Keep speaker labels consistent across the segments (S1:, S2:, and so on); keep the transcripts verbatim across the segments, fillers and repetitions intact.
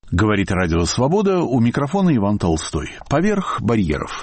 S1: Говорит Радио Свобода, у микрофона Иван Толстой. Поверх барьеров.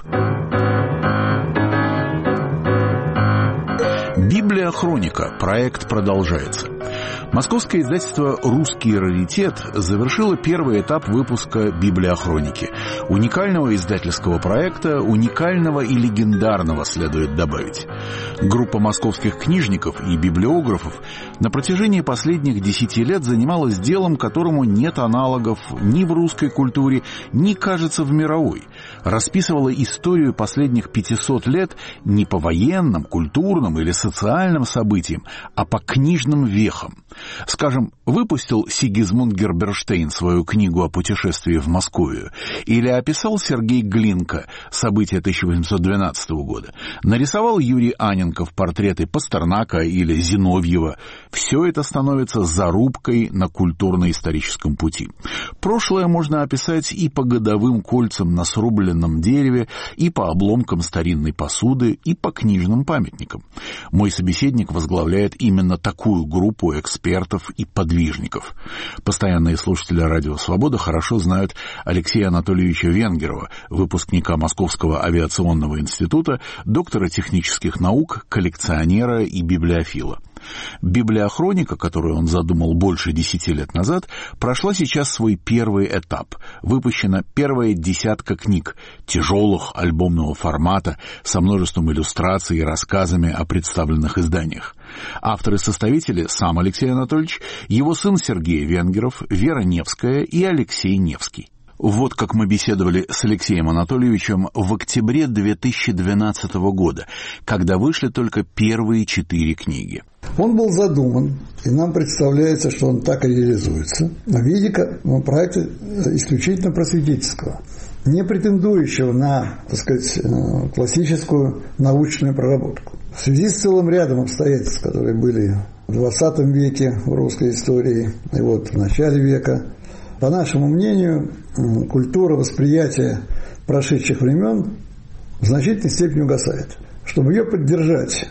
S1: Библия Хроника. Проект продолжается. Московское издательство «Русский раритет» завершило первый этап выпуска «Библиохроники». Уникального издательского проекта, уникального и легендарного, следует добавить. Группа московских книжников и библиографов на протяжении последних десяти лет занималась делом, которому нет аналогов ни в русской культуре, ни, кажется, в мировой. Расписывала историю последних пятисот лет не по военным, культурным или социальным событиям, а по книжным вехам. Скажем, выпустил Сигизмунд Герберштейн свою книгу о путешествии в Московию, или описал Сергей Глинка события тысяча восемьсот двенадцатого года, нарисовал Юрий Анненков портреты Пастернака или Зиновьева. Все это становится зарубкой на культурно-историческом пути. Прошлое можно описать и по годовым кольцам на срубленном дереве, и по обломкам старинной посуды, и по книжным памятникам. Мой собеседник возглавляет именно такую группу экспертов и подвижников. Постоянные слушатели Радио Свобода хорошо знают Алексея Анатольевича Венгерова, выпускника Московского авиационного института, доктора технических наук, коллекционера и библиофила. Библиохроника, которую он задумал больше десяти лет назад, прошла сейчас свой первый этап. Выпущена первая десятка книг, тяжелых, альбомного формата, со множеством иллюстраций и рассказами о представленных изданиях. Авторы-составители — сам Алексей Анатольевич, его сын Сергей Венгеров, Вера Невская и Алексей Невский. Вот как мы беседовали с Алексеем Анатольевичем в октябре две тысячи двенадцатого года, когда вышли только первые четыре книги.
S2: Он был задуман, и нам представляется, что он так и реализуется, в виде проекта исключительно просветительского, не претендующего на, так сказать, классическую научную проработку. В связи с целым рядом обстоятельств, которые были в двадцатом веке в русской истории и вот в начале века, по нашему мнению, культура восприятия прошедших времен в значительной степени угасает. Чтобы ее поддержать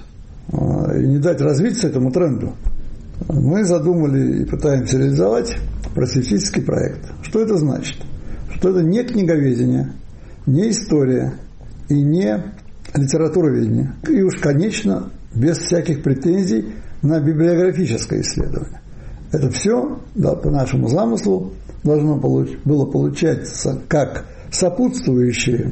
S2: и не дать развиться этому тренду, мы задумали и пытаемся реализовать просветительский проект. Что это значит? Что это не книговедение, не история и не литературоведение. И уж, конечно, без всяких претензий на библиографическое исследование. Это все, да, по нашему замыслу, должно было получаться как сопутствующие,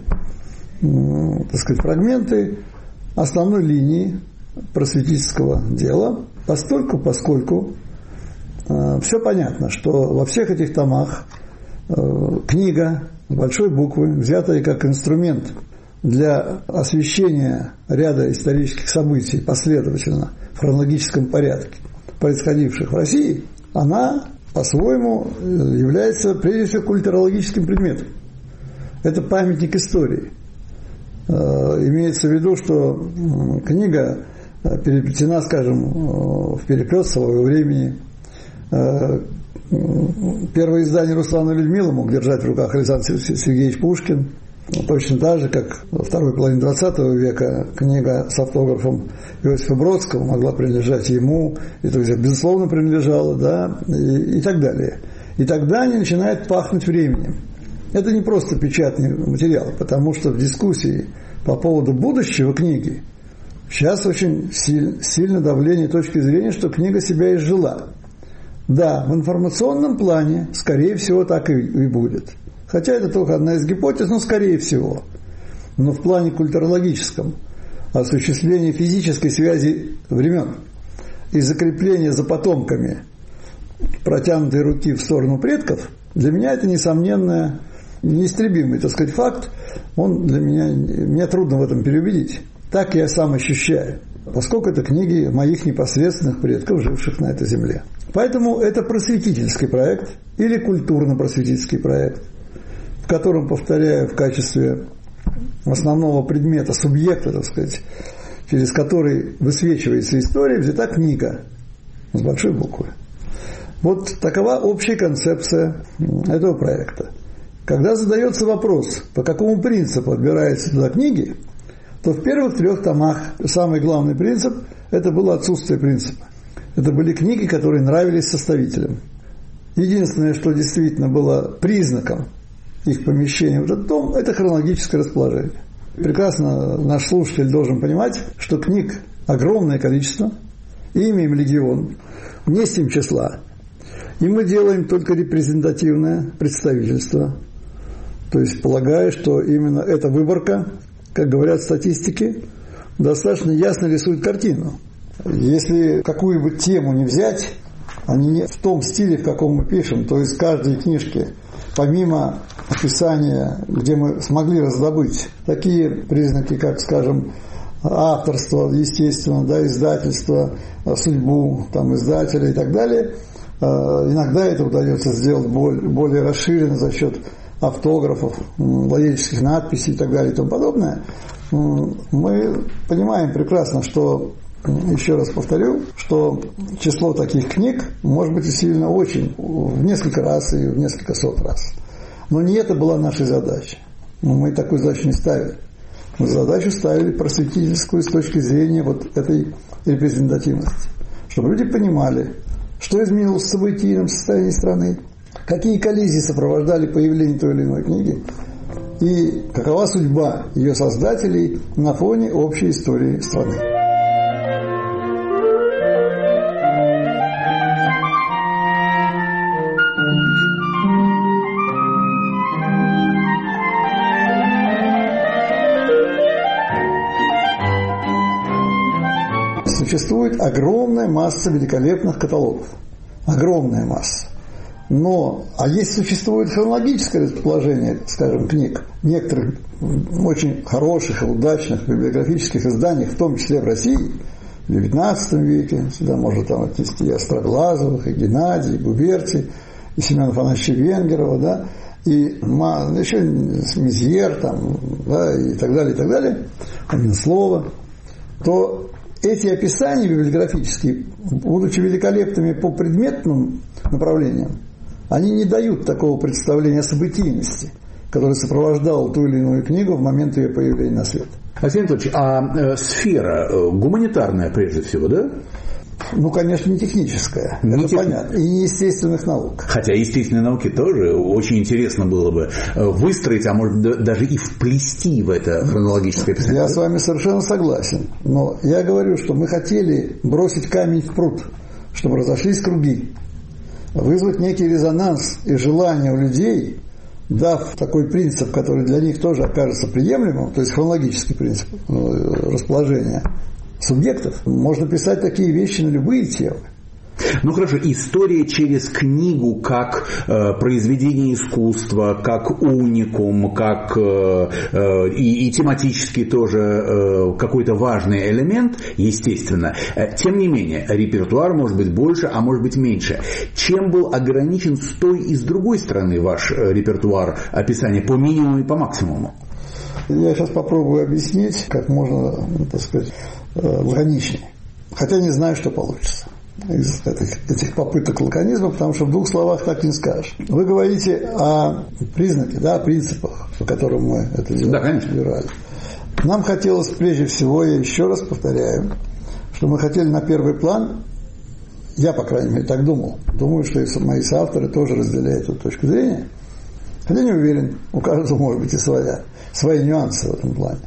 S2: так сказать, фрагменты основной линии просветительского дела, постольку, поскольку э, все понятно, что во всех этих томах э, книга с большой буквы, взятая как инструмент для освещения ряда исторических событий последовательно, в хронологическом порядке, происходивших в России, она по-своему является прежде всего культурологическим предметом. Это памятник истории. Имеется в виду, что книга переплетена, скажем, в переплет своего времени. Первое издание Руслана Людмила мог держать в руках Александр Сергеевич Пушкин. Точно так же, как во второй половине двадцатого века книга с автографом Иосифа Бродского могла принадлежать ему, и, то есть, безусловно, принадлежала, да, и, и так далее. И тогда они начинают пахнуть временем. Это не просто печатный материал, потому что в дискуссии по поводу будущего книги сейчас очень силь, сильно давление точки зрения, что книга себя изжила. Да, в информационном плане, скорее всего, так и, и будет. Хотя это только одна из гипотез, но скорее всего. Но в плане культурологическом, осуществления физической связи времен и закрепления за потомками протянутой руки в сторону предков, для меня это, несомненно, неистребимый, так сказать, факт. Он для меня, меня трудно в этом переубедить. Так я сам ощущаю, поскольку это книги моих непосредственных предков, живших на этой земле. Поэтому это просветительский проект или культурно-просветительский проект, в котором, повторяю, в качестве основного предмета, субъекта, так сказать, через который высвечивается история, взята книга с большой буквы. Вот такова общая концепция этого проекта. Когда задается вопрос, по какому принципу отбираются туда книги, то в первых трех томах самый главный принцип – это было отсутствие принципа. Это были книги, которые нравились составителям. Единственное, что действительно было признаком их помещения в этот дом, это хронологическое расположение. Прекрасно наш слушатель должен понимать, что книг огромное количество, и имеем легион, не с тем числа. И мы делаем только репрезентативное представительство. То есть полагаю, что именно эта выборка, как говорят статистики, достаточно ясно рисует картину. Если какую-нибудь тему не взять, они не в том стиле, в каком мы пишем, то есть в каждой книжке, помимо описания, где мы смогли раздобыть такие признаки, как, скажем, авторство, естественно, да, издательство, судьбу там, издателя и так далее, иногда это удается сделать более расширенно за счет автографов, логических надписей и так далее и тому подобное. Мы понимаем прекрасно, что, еще раз повторю, что число таких книг может быть усилено очень, в несколько раз и в несколько сот раз. Но не это была наша задача. Мы такую задачу не ставили. Мы задачу ставили просветительскую с точки зрения вот этой репрезентативности. Чтобы люди понимали, что изменилось в событийном состоянии страны, какие коллизии сопровождали появление той или иной книги, и какова судьба ее создателей на фоне общей истории страны. Существует огромная масса великолепных каталогов. Огромная масса. Но, а если существует хронологическое расположение, скажем, книг, некоторых очень хороших и удачных библиографических изданий, в том числе в России, в девятнадцатом веке, сюда можно там отнести и Остроглазовых, и Геннадия, и Губерти, и Семена Афанасьевича Венгерова, да, и еще Мезьер, там, да, и так далее, и так далее, Аминслова, то эти описания библиографические, будучи великолепными по предметным направлениям, они не дают такого представления о событийности, которое сопровождало ту или иную книгу в момент ее появления на свет.
S1: Алексей Анатольевич, а э, сфера э, гуманитарная прежде всего, да?
S2: Ну, конечно, не техническая, не это тех... понятно, и не естественных наук.
S1: Хотя естественные науки тоже очень интересно было бы выстроить, а может даже и вплести в это хронологическое описание.
S2: Я с вами совершенно согласен, но я говорю, что мы хотели бросить камень в пруд, чтобы разошлись круги, вызвать некий резонанс и желание у людей, дав такой принцип, который для них тоже окажется приемлемым, то есть хронологический принцип расположения субъектов, можно писать такие вещи на любые темы.
S1: Ну хорошо, история через книгу как э, произведение искусства, как уникум, как э, э, и, и тематически тоже э, какой-то важный элемент, естественно. Э, тем не менее, репертуар может быть больше, а может быть меньше. Чем был ограничен с той и с другой стороны ваш э, репертуар описания по минимуму и по максимуму?
S2: Я сейчас попробую объяснить, как можно, так сказать, лаконичнее. Хотя не знаю, что получится из этих, этих попыток лаконизма, потому что в двух словах так не скажешь. Вы говорите о признаке, да, о принципах, по которым мы это дело
S1: да,
S2: разбирали. Нам хотелось прежде всего, я еще раз повторяю, что мы хотели на первый план, я, по крайней мере, так думал, думаю, что и мои соавторы тоже разделяют эту точку зрения, хотя не уверен, у каждого может быть и своя, свои нюансы в этом плане.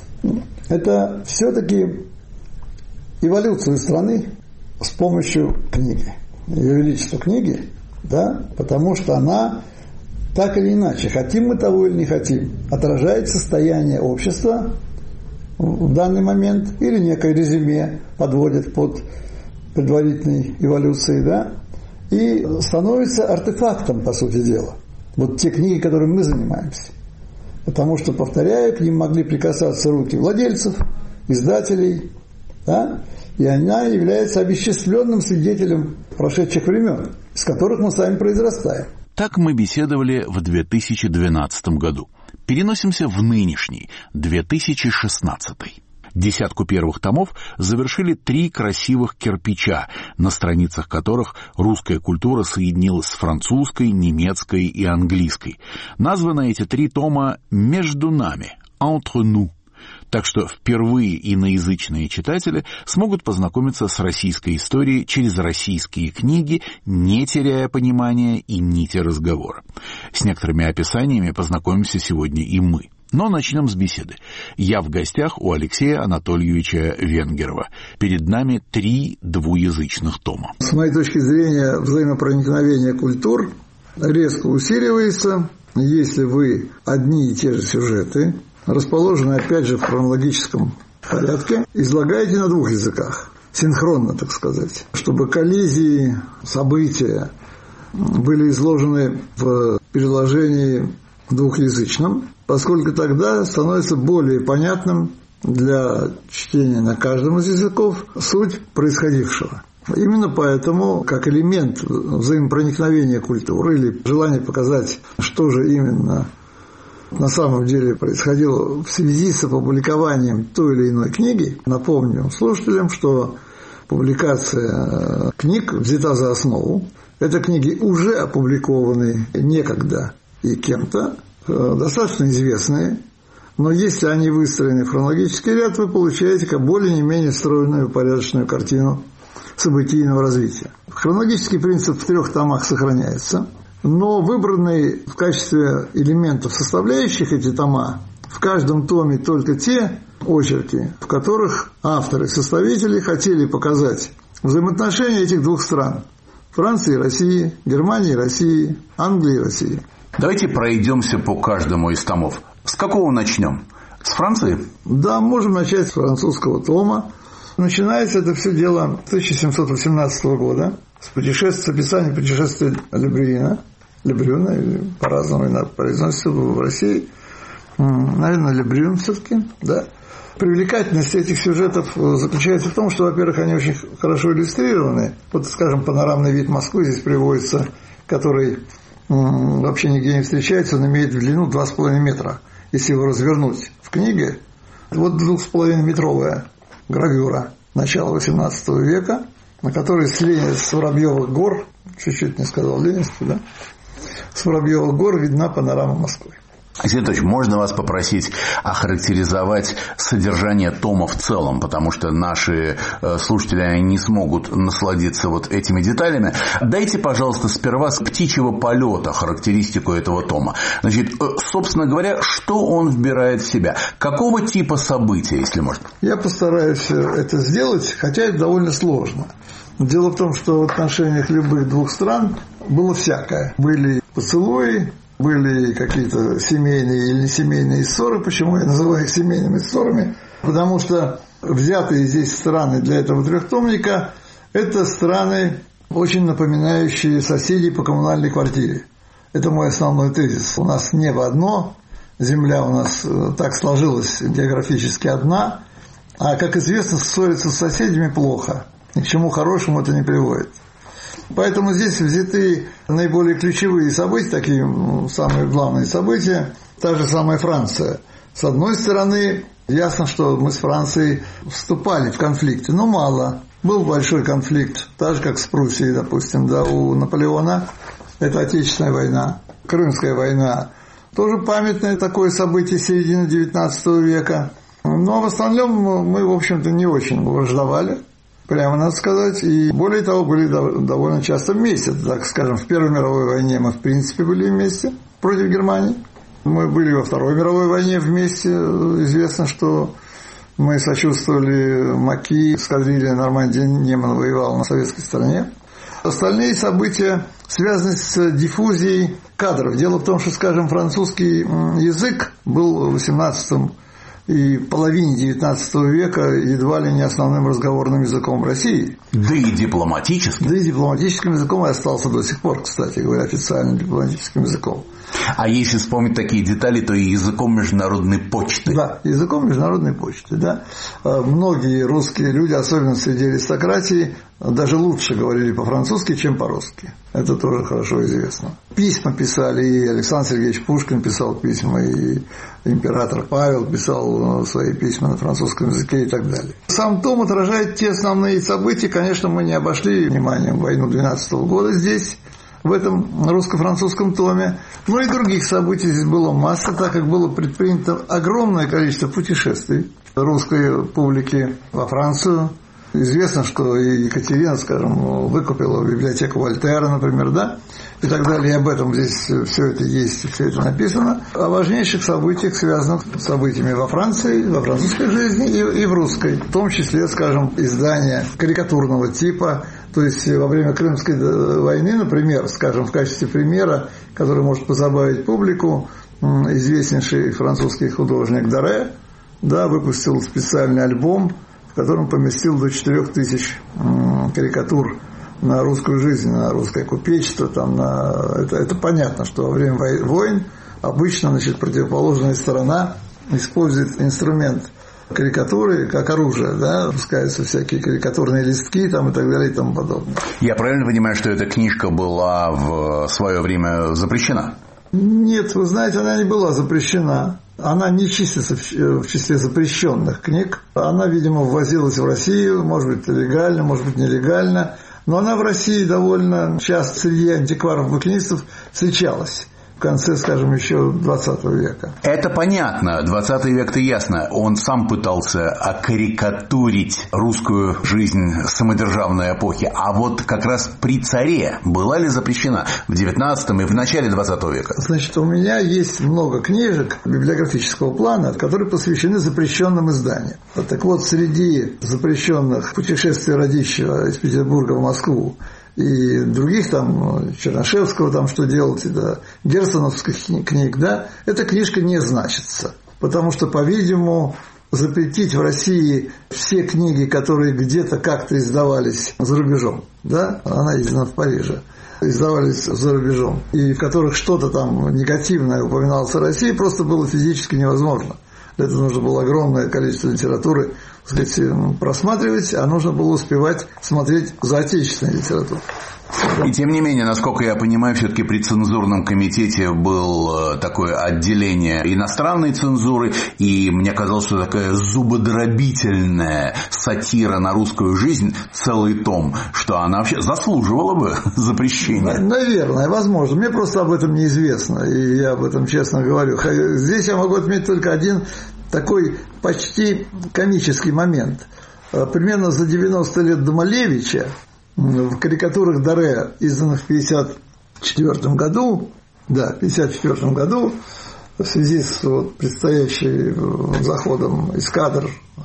S2: Это все-таки эволюцию страны с помощью книги, ее величество книги, да, потому что она так или иначе, хотим мы того или не хотим, отражает состояние общества в данный момент или некое резюме подводит под предварительной эволюцией, да, и становится артефактом, по сути дела. Вот те книги, которыми мы занимаемся. Потому что, повторяю, к ним могли прикасаться руки владельцев, издателей, да? И она является обесчисленным свидетелем прошедших времен, из которых мы сами произрастаем.
S1: Так мы беседовали в две тысячи двенадцатом году. Переносимся в нынешний, две тысячи шестнадцатый. Десятку первых томов завершили три красивых кирпича, на страницах которых русская культура соединилась с французской, немецкой и английской. Названы эти три тома «Между нами», «Entre nous», Так что впервые иноязычные читатели смогут познакомиться с российской историей через российские книги, не теряя понимания и нити разговора. С некоторыми описаниями познакомимся сегодня и мы. Но начнем с беседы. Я в гостях у Алексея Анатольевича Венгерова. Перед нами три двуязычных тома.
S2: С моей точки зрения, взаимопроникновение культур резко усиливается, если вы одни и те же сюжеты, расположенные опять же в хронологическом порядке, излагаете на двух языках, синхронно, так сказать, чтобы коллизии, события были изложены в переложении двухязычном, поскольку тогда становится более понятным для чтения на каждом из языков суть происходившего. Именно поэтому, как элемент взаимопроникновения культуры или желание показать, что же именно на самом деле происходило в связи с опубликованием той или иной книги, напомню слушателям, что публикация книг взята за основу. Это книги уже опубликованные некогда и кем-то, достаточно известные, но если они выстроены в хронологический ряд, вы получаете как более не менее стройную упорядоченную картину событийного развития. Хронологический принцип в трех томах сохраняется, но выбранные в качестве элементов составляющих эти тома в каждом томе только те очерки, в которых авторы-составители хотели показать взаимоотношения этих двух стран – Франции и России, Германии и России, Англии и России.
S1: Давайте пройдемся по каждому из томов. С какого начнем? С Франции?
S2: Да, можем начать с французского тома. Начинается это все дело с тысяча семьсот восемнадцатого года, с путешествия, с описания путешествия Лебрюна, Лебрюна, по-разному иногда произносится в России, наверное, Лебрюн все-таки, да. Привлекательность этих сюжетов заключается в том, что, во-первых, они очень хорошо иллюстрированы. Вот, скажем, панорамный вид Москвы здесь приводится, который вообще нигде не встречается, он имеет в длину два с половиной метра. Если его развернуть в книге, вот двух с половиной метровая гравюра начала восемнадцатого века, на которой с, Ленин, с Воробьевых гор, чуть-чуть не сказал Ленинский, да, с Воробьевых гор видна панорама Москвы.
S1: Алексей Анатольевич, можно вас попросить охарактеризовать содержание тома в целом, потому что наши слушатели они не смогут насладиться вот этими деталями. Дайте, пожалуйста, сперва с птичьего полета характеристику этого тома. Значит, собственно говоря, что он вбирает в себя? Какого типа события, если можно?
S2: Я постараюсь это сделать, хотя это довольно сложно. Дело в том, что в отношениях любых двух стран было всякое. Были поцелуи, были какие-то семейные или несемейные ссоры. Почему я называю их семейными ссорами? Потому что взятые здесь страны для этого трехтомника – это страны, очень напоминающие соседей по коммунальной квартире. Это мой основной тезис. У нас небо одно, земля у нас так сложилась географически одна, а, как известно, ссориться с соседями плохо. Ни к чему хорошему это не приводит. Поэтому здесь взяты наиболее ключевые события, такие самые главные события. Та же самая Франция. С одной стороны, ясно, что мы с Францией вступали в конфликты, но мало. Был большой конфликт, так же, как с Пруссией, допустим, да, у Наполеона. Это Отечественная война, Крымская война. Тоже памятное такое событие середины девятнадцатого века. Но в остальном мы, в общем-то, не очень враждовали. Прямо надо сказать, и более того, были довольно часто вместе. Так скажем, в Первой мировой войне мы, в принципе, были вместе против Германии. Мы были во Второй мировой войне вместе. Известно, что мы сочувствовали Маки, эскадрилья Нормандии Неман воевала на советской стороне. Остальные события связаны с диффузией кадров. Дело в том, что, скажем, французский язык был в восемнадцатом и половине девятнадцатого века едва ли не основным разговорным языком России.
S1: Да и дипломатическим.
S2: Да и дипломатическим языком и остался до сих пор, кстати говоря, официальным дипломатическим языком.
S1: А если вспомнить такие детали, то и языком международной почты.
S2: Да, языком международной почты, да. Многие русские люди, особенно среди аристократии, даже лучше говорили по-французски, чем по-русски. Это тоже хорошо известно. Письма писали, и Александр Сергеевич Пушкин писал письма, и император Павел писал свои письма на французском языке и так далее. Сам том отражает те основные события. Конечно, мы не обошли вниманием войну двенадцатого года здесь. в этом русско-французском томе. Ну и других событий здесь было масса, так как было предпринято огромное количество путешествий русской публики во Францию. Известно, что и Екатерина, скажем, выкупила библиотеку Вольтера, например, да, и так далее. И об этом здесь все это есть, все это написано. О важнейших событиях, связанных с событиями во Франции, во французской жизни и, и в русской. В том числе, скажем, издания карикатурного типа. То есть во время Крымской войны, например, скажем, в качестве примера, который может позабавить публику, известнейший французский художник Доре, да, выпустил специальный альбом, в котором поместил до четырех тысяч карикатур на русскую жизнь, на русское купечество. Там, на... это, это понятно, что во время войн обычно, значит, противоположная сторона использует инструмент карикатуры как оружие, да, пускаются всякие карикатурные листки там, и так далее и тому подобное.
S1: Я правильно понимаю, что эта книжка была в свое время запрещена?
S2: Нет, вы знаете, она не была запрещена. Она не числится в числе запрещенных книг. Она, видимо, ввозилась в Россию, может быть, легально, может быть, нелегально. Но она в России довольно часто среди антикваров-букинистов встречалась. В конце, скажем, еще двадцатого века.
S1: Это понятно. двадцатый век-то ясно. Он сам пытался окарикатурить русскую жизнь самодержавной эпохи. А вот как раз при царе была ли запрещена в девятнадцатом и в начале двадцатого века?
S2: Значит, у меня есть много книжек библиографического плана, которые посвящены запрещенным изданиям. Так вот, среди запрещенных «Путешествие Радищева» из Петербурга в Москву и других там, Чернышевского там что делать, да, герценовских книг, да, эта книжка не значится. Потому что, по-видимому, запретить в России все книги, которые где-то как-то издавались за рубежом, да, она издана в Париже, издавались за рубежом, и в которых что-то там негативное упоминалось о России, просто было физически невозможно. Для этого нужно было огромное количество литературы, так сказать, просматривать, а нужно было успевать смотреть за отечественной литературой.
S1: И тем не менее, насколько я понимаю, все-таки при цензурном комитете было такое отделение иностранной цензуры, и мне казалось, что такая зубодробительная сатира на русскую жизнь, целый том, что она вообще заслуживала бы запрещения.
S2: Наверное, возможно. Мне просто об этом неизвестно, и я об этом честно говорю. Здесь я могу отметить только один такой почти комический момент. Примерно за девяносто лет до Малевича в карикатурах Доре, изданных в пятьдесят четвёртом году, да, в пятьдесят четвёртом году, в связи с вот предстоящим заходом эскадр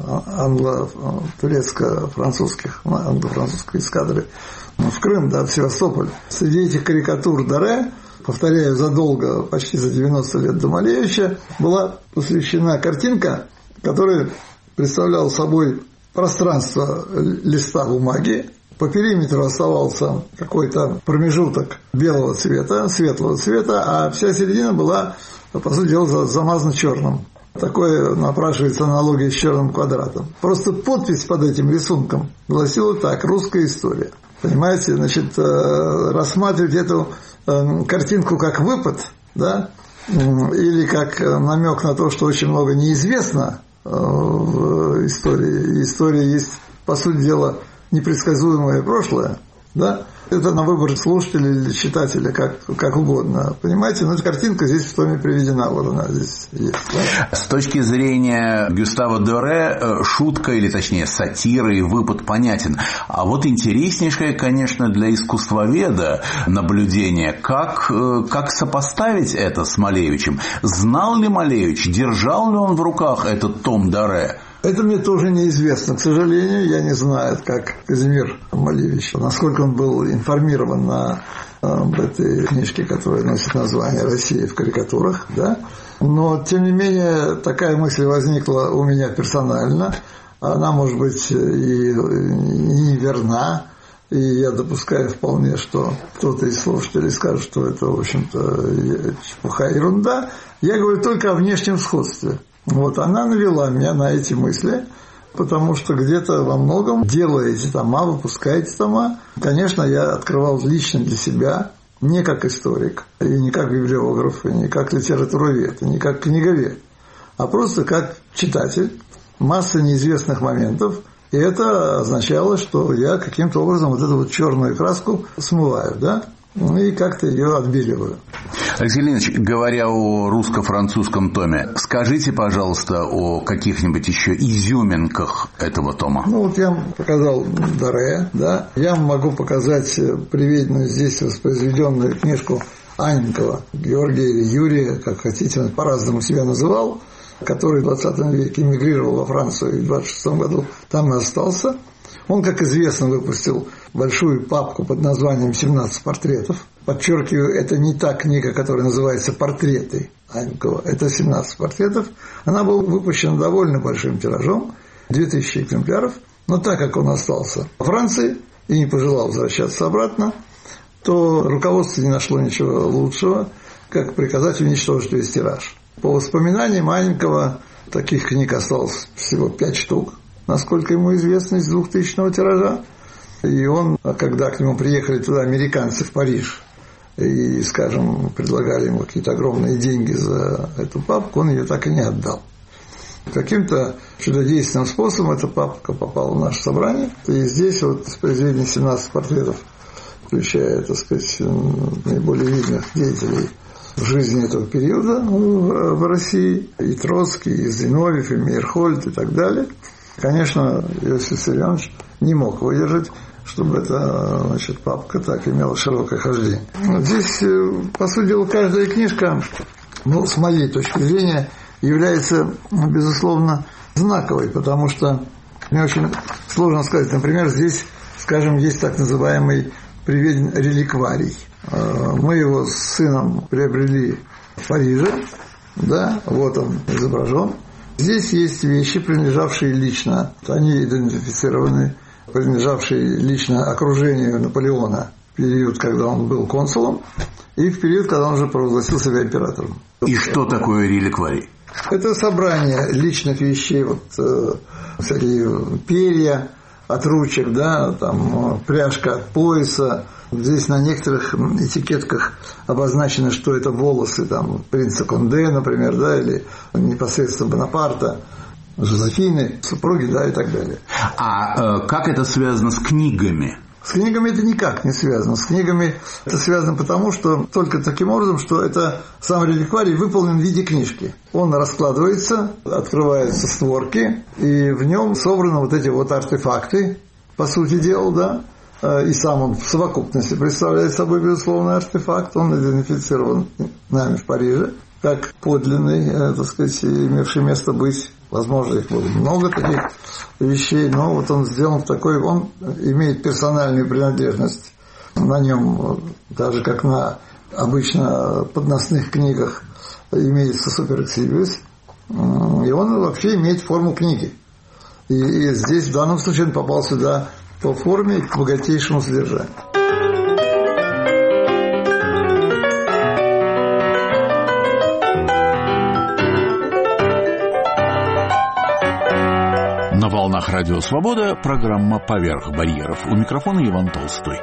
S2: англо-турецко-французских, англо-французской эскадры в Крым, да, в Севастополь, среди этих карикатур Доре, повторяю, задолго, почти за девяносто лет до Малевича, была посвящена картинка, которая представляла собой пространство листа бумаги. По периметру оставался какой-то промежуток белого цвета, светлого цвета, а вся середина была, по сути дела, замазана черным. Такое напрашивается аналогия с черным квадратом. Просто подпись под этим рисунком гласила так: «Русская история». Понимаете, значит, рассматривать эту картинку как выпад, да, или как намек на то, что очень много неизвестно в истории. История есть, по сути дела, непредсказуемое прошлое, да, это на выбор слушателя или читателя, как, как угодно. Понимаете, но эта картинка здесь в томе приведена, вот она здесь есть. Да?
S1: С точки зрения Гюстава Доре, шутка, или точнее сатира и выпад понятен. А вот интереснейшее, конечно, для искусствоведа наблюдение, как, как сопоставить это с Малевичем. Знал ли Малевич, держал ли он в руках этот том Доре?
S2: Это мне тоже неизвестно. К сожалению, я не знаю, как Казимир Малевич, насколько он был информирован на, об этой книжке, которая носит название «Россия в карикатурах». Да? Но, тем не менее, такая мысль возникла у меня персонально. Она, может быть, и не верна. И я допускаю вполне, что кто-то из слушателей скажет, что это, в общем-то, чепуха, ерунда. Я говорю только о внешнем сходстве. Вот она навела меня на эти мысли, потому что где-то во многом, делая эти тома, выпуская эти тома, конечно, я открывал лично для себя, не как историк, и не как библиограф, и не как литературовед, и не как книговед, а просто как читатель, масса неизвестных моментов, и это означало, что я каким-то образом вот эту вот черную краску смываю, да? ну и как-то ее отбеливаю.
S1: Алексей Леонидович, говоря о русско-французском томе, скажите, пожалуйста, о каких-нибудь еще изюминках этого тома.
S2: Ну, вот я вам показал Даре, да, я вам могу показать приведенную здесь воспроизведенную книжку Анненкова, Георгия или Юрия, как хотите, он по-разному себя называл, который в двадцатом веке эмигрировал во Францию и в двадцать шестом году там и остался. Он, как известно, выпустил большую папку под названием «семнадцать портретов». Подчеркиваю, это не та книга, которая называется «Портреты» Анненкова, это семнадцать портретов. Она была выпущена довольно большим тиражом, две тысячи экземпляров. Но так как он остался во Франции и не пожелал возвращаться обратно, то руководство не нашло ничего лучшего, как приказать уничтожить весь тираж. По воспоминаниям Анненкова, таких книг осталось всего пять штук, насколько ему известно, из двухтысячного тиража. И он, когда к нему приехали туда американцы в Париж и, скажем, предлагали ему какие-то огромные деньги за эту папку, он ее так и не отдал. Каким-то чудодейственным способом эта папка попала в наше собрание. И здесь вот произведение семнадцать портретов, включая, так сказать, наиболее видных деятелей в жизни этого периода в России, и Троцкий, и Зиновьев, и Мейерхольд, и так далее. Конечно, Иосиф Виссарионович не мог выдержать, чтобы эта, значит, папка так имела широкое хождение. Здесь, по сути дела, каждая книжка, ну, с моей точки зрения, является, безусловно, знаковой, потому что мне очень сложно сказать. Например, здесь, скажем, есть так называемый приведен реликварий. Мы его с сыном приобрели в Париже, да, вот он изображен. Здесь есть вещи, принадлежавшие лично, они идентифицированы, принадлежавшие лично окружению Наполеона в период, когда он был консулом, и в период, когда он уже провозгласил себя императором.
S1: И что такое реликварий?
S2: Это собрание личных вещей, вот э, всякие перья от ручек, да, там пряжка от пояса. Здесь на некоторых этикетках обозначено, что это волосы там принца Конде, например, да, или непосредственно Бонапарта, Жозефины, супруги, да, и так далее.
S1: А э, как это связано с книгами?
S2: С книгами это никак не связано. С книгами это связано потому, что только таким образом, что это сам реликварий выполнен в виде книжки. Он раскладывается, открываются створки, и в нем собраны вот эти вот артефакты, по сути дела, да. И сам он в совокупности представляет собой, безусловно, артефакт. Он идентифицирован нами в Париже как подлинный, так сказать, имевший место быть. Возможно, их было много таких вещей, но вот он сделан в такой, он имеет персональную принадлежность. На нем, даже как на обычно подносных книгах, имеется суперэксибиус, и он вообще имеет форму книги. И, и здесь в данном случае он попал сюда по форме и к богатейшему содержанию.
S1: На волнах Радио Свобода программа «Поверх барьеров». У микрофона Иван Толстой.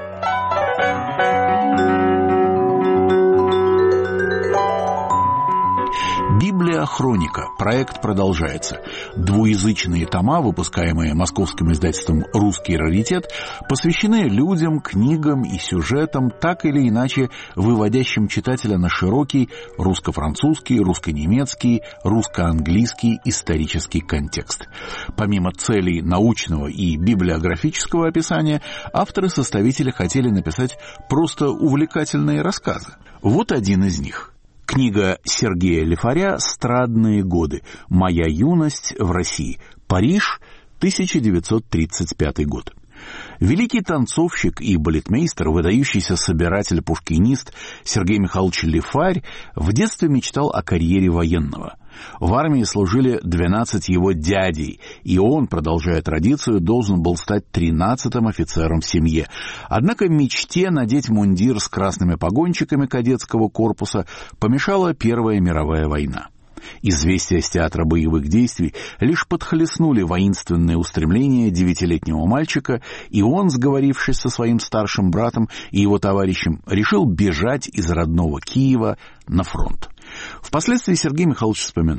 S1: Библия-хроника. Проект продолжается. Двуязычные тома, выпускаемые московским издательством «Русский раритет», посвящены людям, книгам и сюжетам, так или иначе выводящим читателя на широкий русско-французский, русско-немецкий, русско-английский исторический контекст. Помимо целей научного и библиографического описания, авторы-составители хотели написать просто увлекательные рассказы. Вот один из них. Книга Сергея Лифаря «Страдные годы. Моя юность в России. Париж, тысяча девятьсот тридцать пятый год». Великий танцовщик и балетмейстер, выдающийся собиратель-пушкинист Сергей Михайлович Лифарь в детстве мечтал о карьере военного. В армии служили двенадцать его дядей, и он, продолжая традицию, должен был стать тринадцатым офицером в семье. Однако мечте надеть мундир с красными погончиками кадетского корпуса помешала Первая мировая война. Известия с театра боевых действий лишь подхлестнули воинственные устремления девятилетнего мальчика, и он, сговорившись со своим старшим братом и его товарищем, решил бежать из родного Киева на фронт. Впоследствии Сергей Михайлович вспоминал: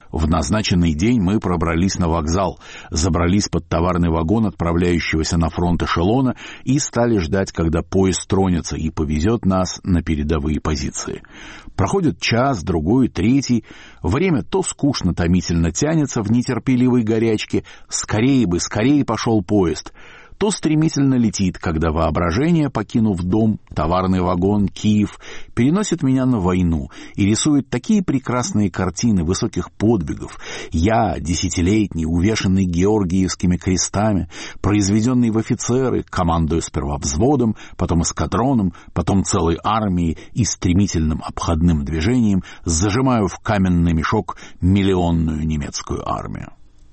S1: В назначенный день мы пробрались на вокзал, забрались под товарный вагон отправляющегося на фронт эшелона и стали ждать, когда поезд тронется и повезет нас на передовые позиции. Проходит час, другой, третий. Время то скучно-томительно тянется в нетерпеливой горячке. Скорее бы, скорее пошел поезд. То стремительно летит, когда воображение, покинув дом, товарный вагон, Киев, переносит меня на войну и рисует такие прекрасные картины высоких подвигов. Я, десятилетний, увешанный георгиевскими крестами, произведенный в офицеры, командую сперва взводом, потом эскадроном, потом целой армией и стремительным обходным движением зажимаю в каменный мешок миллионную немецкую армию.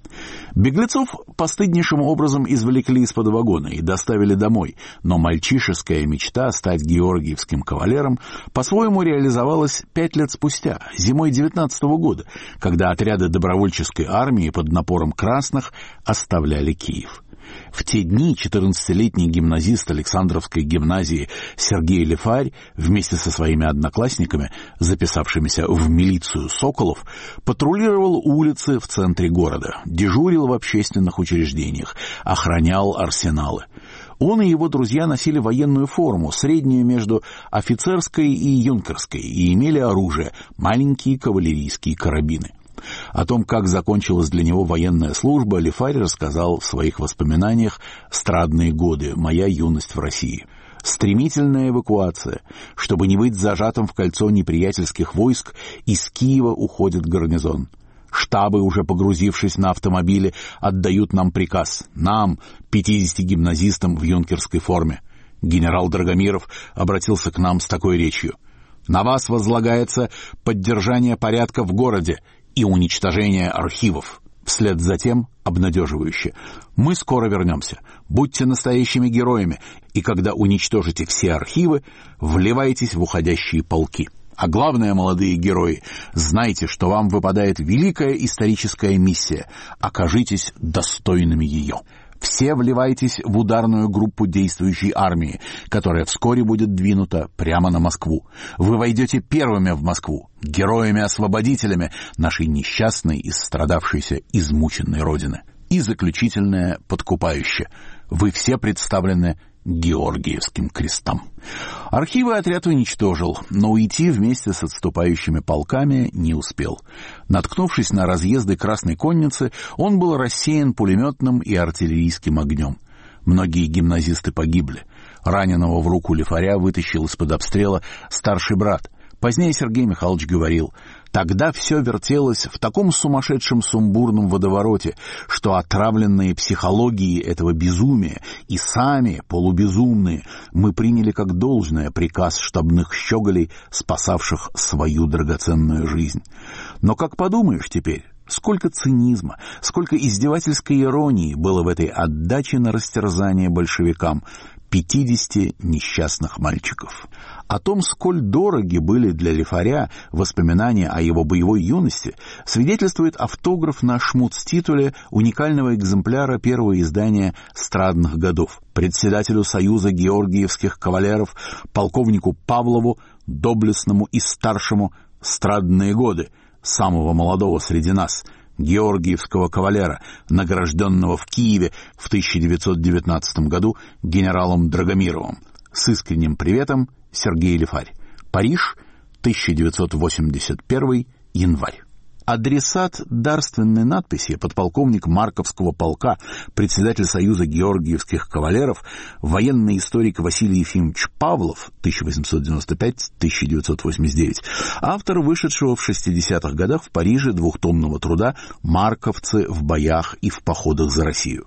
S1: Беглецов постыднейшим образом извлекли из-под вагона и доставили домой, но мальчишеская мечта стать георгиевским кавалером по-своему реализовалась пять лет спустя, зимой девятнадцатого года, когда отряды добровольческой армии под напором красных оставляли Киев. В те дни четырнадцатилетний гимназист Александровской гимназии Сергей Лифарь вместе со своими одноклассниками, записавшимися в милицию Соколов, патрулировал улицы в центре города, дежурил в общественных учреждениях, охранял арсеналы. Он и его друзья носили военную форму, среднюю между офицерской и юнкерской, и имели оружие — маленькие кавалерийские карабины. О том, как закончилась для него военная служба, Лифарь рассказал в своих воспоминаниях «Страдные годы. Моя юность в России». Стремительная эвакуация. Чтобы не быть зажатым в кольцо неприятельских войск, из Киева уходит гарнизон. Штабы, уже погрузившись на автомобили, отдают нам приказ. Нам, пятидесяти гимназистам в юнкерской форме. Генерал Драгомиров обратился к нам с такой речью: «На вас возлагается поддержание порядка в городе и уничтожение архивов». Вслед за тем обнадеживающе: «Мы скоро вернемся. Будьте настоящими героями, и когда уничтожите все архивы, вливайтесь в уходящие полки. А главное, молодые герои, знайте, что вам выпадает великая историческая миссия. Окажитесь достойными ее. Все вливайтесь в ударную группу действующей армии, которая вскоре будет двинута прямо на Москву. Вы войдете первыми в Москву, героями-освободителями нашей несчастной, истрадавшейся, измученной Родины». И заключительное подкупающее: «Вы все представлены Георгиевским крестом». Архивы отряд уничтожил, но уйти вместе с отступающими полками не успел. Наткнувшись на разъезды Красной конницы, он был рассеян пулеметным и артиллерийским огнем. Многие гимназисты погибли. Раненого в руку Лифаря вытащил из-под обстрела старший брат. Позднее Сергей Михайлович говорил: «Тогда все вертелось в таком сумасшедшем сумбурном водовороте, что отравленные психологией этого безумия и сами полубезумные мы приняли как должное приказ штабных щеголей, спасавших свою драгоценную жизнь. Но как подумаешь теперь, сколько цинизма, сколько издевательской иронии было в этой отдаче на растерзание большевикам пятидесяти несчастных мальчиков». О том, сколь дороги были для Лифаря воспоминания о его боевой юности, свидетельствует автограф на шмуц-титуле уникального экземпляра первого издания «Страдных годов» председателю Союза георгиевских кавалеров полковнику Павлову, доблестному и старшему, «Страдные годы», самого молодого среди нас, георгиевского кавалера, награжденного в Киеве в тысяча девятьсот девятнадцатом году генералом Драгомировым. С искренним приветом, Сергей Лифарь. Париж, тысяча девятьсот восемьдесят первый, январь. Адресат дарственной надписи — подполковник Марковского полка, председатель Союза георгиевских кавалеров, военный историк Василий Ефимович Павлов, тысяча восемьсот девяносто пятый — тысяча девятьсот восемьдесят девятый, автор вышедшего в шестидесятых годах в Париже двухтомного труда «Марковцы в боях и в походах за Россию».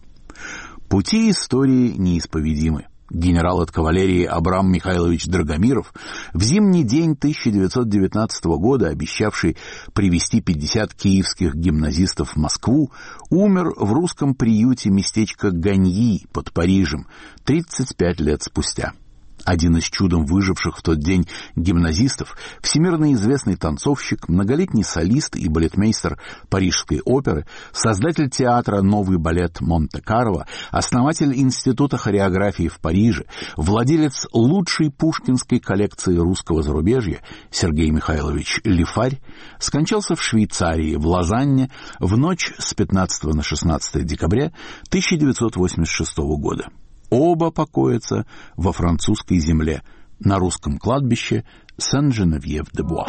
S1: Пути истории неисповедимы. Генерал от кавалерии Абрам Михайлович Драгомиров, в зимний день тысяча девятьсот девятнадцатого года обещавший привезти пятьдесят киевских гимназистов в Москву, умер в русском приюте местечка Ганьи под Парижем тридцать пять лет спустя. Один из чудом выживших в тот день гимназистов, всемирно известный танцовщик, многолетний солист и балетмейстер Парижской оперы, создатель театра «Новый балет Монте-Карло», основатель Института хореографии в Париже, владелец лучшей пушкинской коллекции русского зарубежья Сергей Михайлович Лифарь, скончался в Швейцарии, в Лозанне, в ночь с пятнадцатого на шестнадцатое декабря тысяча девятьсот восемьдесят шестого года. Оба покоятся во французской земле, на русском кладбище Сен-Женевьев-де-Буа.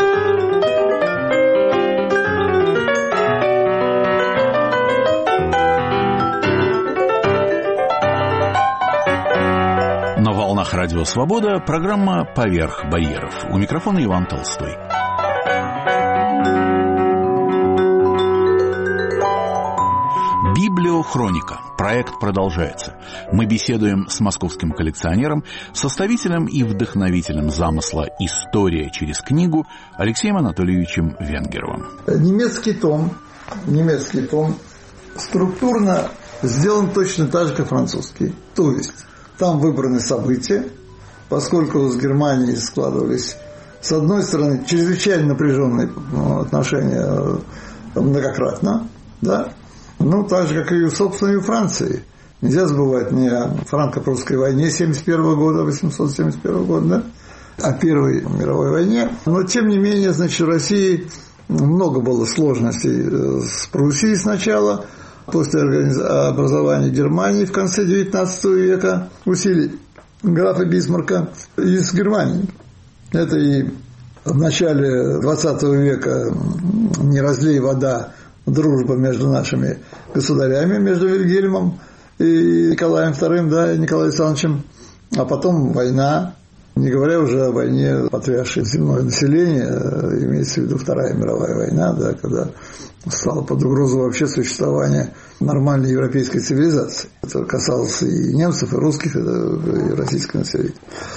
S1: На волнах Радио Свобода программа «Поверх барьеров». У микрофона Иван Толстой. Библиохроника. Проект продолжается. Мы беседуем с московским коллекционером, составителем и вдохновителем замысла «История через книгу» Алексеем Анатольевичем Венгеровым.
S2: Немецкий том, немецкий том структурно сделан точно так же, как французский. То есть там выбраны события, поскольку с Германией складывались, с одной стороны, чрезвычайно напряженные отношения многократно, да, ну, так же, как и у собственной Франции. Нельзя забывать ни о франко-прусской войне семьдесят первого года, восемьсот семьдесят первого года, да, о Первой мировой войне. Но, тем не менее, значит, в России много было сложностей с Пруссией сначала, после образования Германии в конце девятнадцатого века, усилий графа Бисмарка, и с Германией. Это и в начале двадцатого века «не разлей вода», дружба между нашими государями, между Вильгельмом и Николаем вторым, да, и Николаем Александровичем, а потом война, не говоря уже о войне, потрясшей земное население, имеется в виду Вторая мировая война, да, когда стало под угрозу вообще существования нормальной европейской цивилизации. Это касалось и немцев, и русских, и российского населения.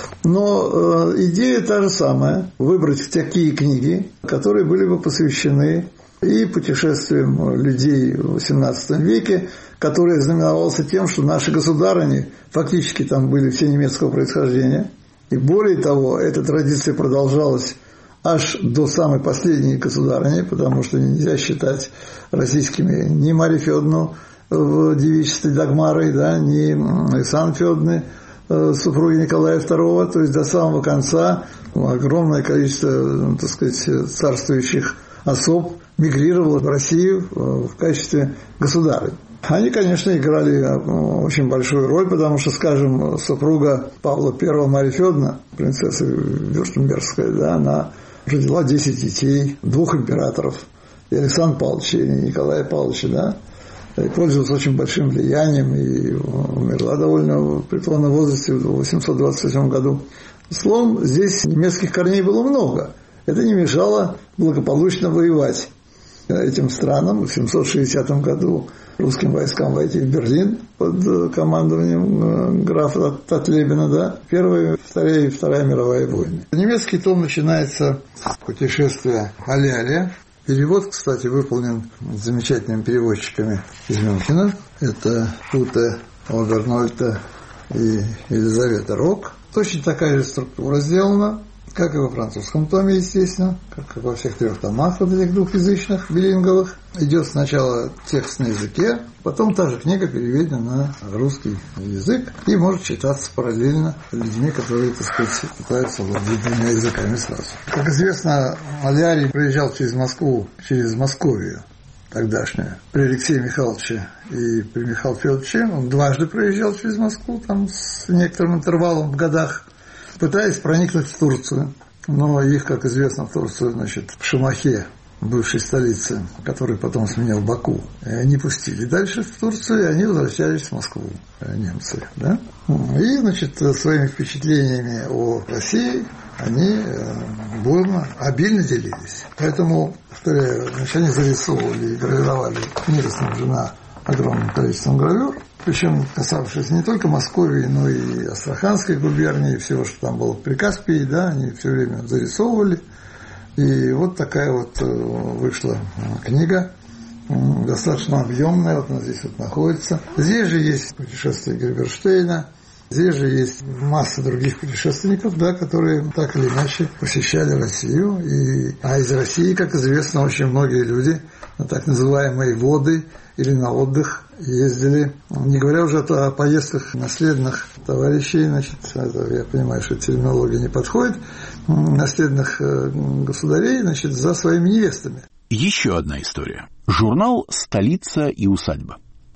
S2: Но э, идея та же самая – выбрать такие книги, которые были бы посвящены и путешествиям людей в восемнадцатом веке, который знаменовался тем, что наши государыни фактически там были все немецкого происхождения. И более того, эта традиция продолжалась аж до самой последней государыни, потому что нельзя считать российскими ни Марию Федоровну в девичестве Дагмарой, да, ни Александру Федоровну, супруги Николая второго, то есть до самого конца огромное количество, так сказать, царствующих особ мигрировало в Россию в качестве государынь. Они, конечно, играли очень большую роль, потому что, скажем, супруга Павла Первого Мария Федоровна, принцесса Вюртембергская, да, она родила десять детей, двух императоров, и Александра Павловича, и Николая Павловича, да, и пользовалась очень большим влиянием, и умерла довольно в преклонном возрасте в восемьсот двадцать восьмом году. Словом, здесь немецких корней было много. Это не мешало благополучно воевать этим странам. В семьсот шестидесятом году русским войскам войти в Берлин под командованием графа Татлебена, да, Первая, Вторая и Вторая мировая войны. Немецкий том начинается с путешествия Аляля. Перевод, кстати, выполнен замечательными переводчиками из Мюнхена. Это Уте Обернольта и Елизавета Рок. Точно такая же структура сделана, как и во французском томе, естественно, как и во всех трех томах вот этих двухязычных, билинговых. Идет сначала текст на языке, потом та же книга переведена на русский язык и может читаться параллельно людьми, которые, так сказать, пытаются владеть двумя языками сразу. Как известно, Алярий проезжал через Москву, через Московию тогдашнюю, при Алексее Михайловиче и при Михаиле Федоровиче. Он дважды проезжал через Москву, там с некоторым интервалом в годах, пытаясь проникнуть в Турцию. Но их, как известно, в Турцию, значит, в Шамахе, бывшей столице, который потом сменил Баку, не пустили дальше в Турцию, и они возвращались в Москву, немцы, да? И, значит, своими впечатлениями о России они бурно, обильно делились. Поэтому, повторяю, значит, они зарисовывали и гравировали книгу снабжена огромным количеством гравюр, причем касавшись не только Московии, но и Астраханской губернии, всего, что там было в Прикаспии, да, они все время зарисовывали. И вот такая вот вышла книга, достаточно объемная, вот она здесь вот находится. Здесь же есть путешествие Гильберштейна, Здесь же есть масса других путешественников, да, которые так или иначе посещали Россию. И, а из России, как известно, очень многие люди на так называемые воды или на отдых ездили. Не говоря уже о поездках наследных товарищей, значит, это, я понимаю, что терминология не подходит, наследных государей, значит, за своими невестами.
S1: Еще одна история. Журнал «Столица и усадьба».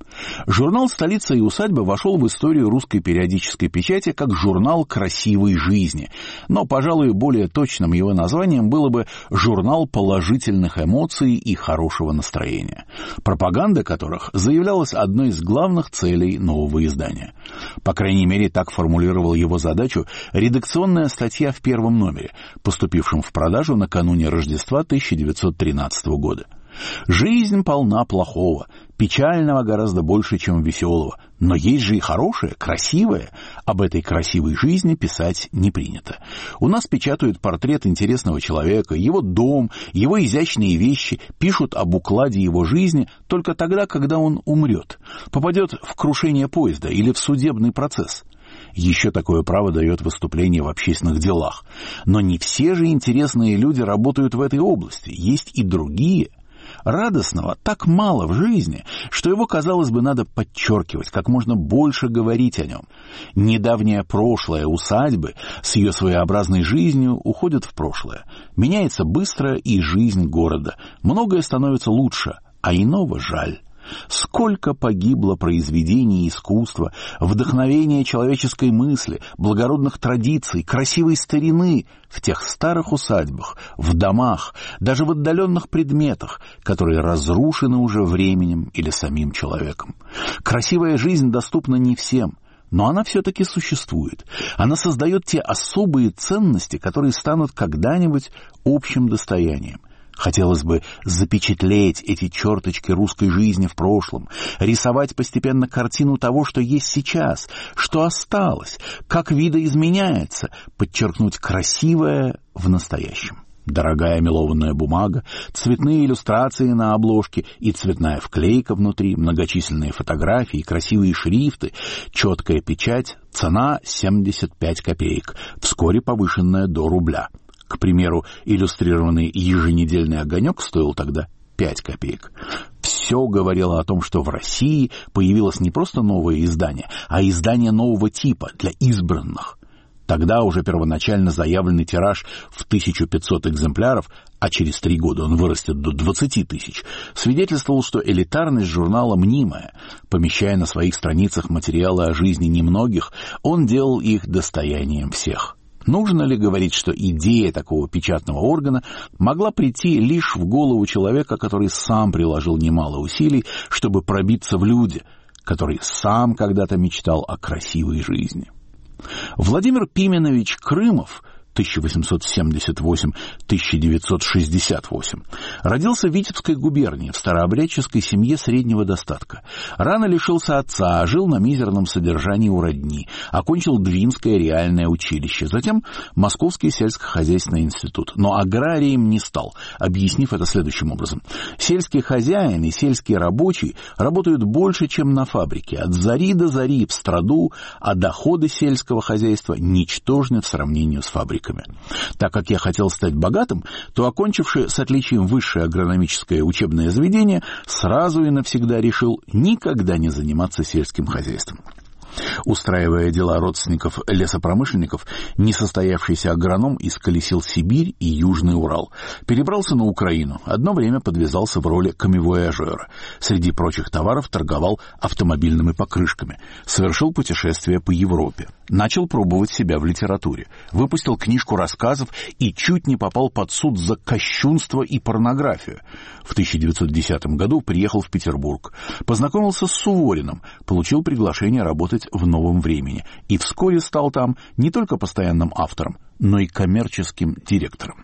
S1: Журнал «Столица и усадьба» вошел в историю русской периодической печати как журнал красивой жизни, но, пожалуй, более точным его названием было бы «Журнал положительных эмоций и хорошего настроения», пропаганда которых заявлялась одной из главных целей нового издания. По крайней мере, так формулировал его задачу редакционная статья в первом номере, поступившем в продажу накануне Рождества тысяча девятьсот тринадцатого года. Жизнь полна плохого, печального гораздо больше, чем веселого. Но есть же и хорошее, красивое. Об этой красивой жизни писать не принято. У нас печатают портрет интересного человека, его дом, его изящные вещи, пишут об укладе его жизни только тогда, когда он умрет, попадет в крушение поезда или в судебный процесс. Еще такое право дает выступление в общественных делах. Но не все же интересные люди работают в этой области. Есть и другие. Радостного так мало в жизни, что его, казалось бы, надо подчеркивать, как можно больше говорить о нем. Недавнее прошлое усадьбы с ее своеобразной жизнью уходит в прошлое. Меняется быстро и жизнь города. Многое становится лучше, а иного жаль. Сколько погибло произведений искусства, вдохновения человеческой мысли, благородных традиций, красивой старины в тех старых усадьбах, в домах, даже в отдаленных предметах, которые разрушены уже временем или самим человеком. Красивая жизнь доступна не всем, но она все-таки существует. Она создает те особые ценности, которые станут когда-нибудь общим достоянием. Хотелось бы запечатлеть эти черточки русской жизни в прошлом, рисовать постепенно картину того, что есть сейчас, что осталось, как видоизменяется, подчеркнуть красивое в настоящем. Дорогая мелованная бумага, цветные иллюстрации на обложке и цветная вклейка внутри, многочисленные фотографии, красивые шрифты, четкая печать, цена семьдесят пять копеек, вскоре повышенная до рубля. К примеру, иллюстрированный еженедельный «Огонек» стоил тогда пять копеек. Все говорило о том, что в России появилось не просто новое издание, а издание нового типа для избранных. Тогда уже первоначально заявленный тираж в тысячу пятьсот экземпляров, а через три года он вырастет до двадцати тысяч, свидетельствовал, что элитарность журнала мнимая. Помещая на своих страницах материалы о жизни немногих, он делал их достоянием всех. Нужно ли говорить, что идея такого печатного органа могла прийти лишь в голову человека, который сам приложил немало усилий, чтобы пробиться в люди, который сам когда-то мечтал о красивой жизни? Владимир Пименович Крымов тысяча восемьсот семьдесят восемь — тысяча девятьсот шестьдесят восемь, родился в Витебской губернии в старообрядческой семье среднего достатка. Рано лишился отца, жил на мизерном содержании у родни, окончил Двинское реальное училище, затем Московский сельскохозяйственный институт. Но аграрием не стал, объяснив это следующим образом. Сельский хозяин и сельский рабочий работают больше, чем на фабрике, от зари до зари в страду, а доходы сельского хозяйства ничтожны в сравнении с фабрикой. Так как я хотел стать богатым, то, окончивши с отличием высшее агрономическое учебное заведение, сразу и навсегда решил никогда не заниматься сельским хозяйством. Устраивая дела родственников лесопромышленников, несостоявшийся агроном исколесил Сибирь и Южный Урал. Перебрался на Украину, одно время подвязался в роли камевояжера. Среди прочих товаров торговал автомобильными покрышками. Совершил путешествие по Европе. Начал пробовать себя в литературе. Выпустил книжку рассказов и чуть не попал под суд за кощунство и порнографию. В тысяча девятьсот десятом году приехал в Петербург. Познакомился с Сувориным, получил приглашение работать в «Новом времени» и вскоре стал там не только постоянным автором, но и коммерческим директором.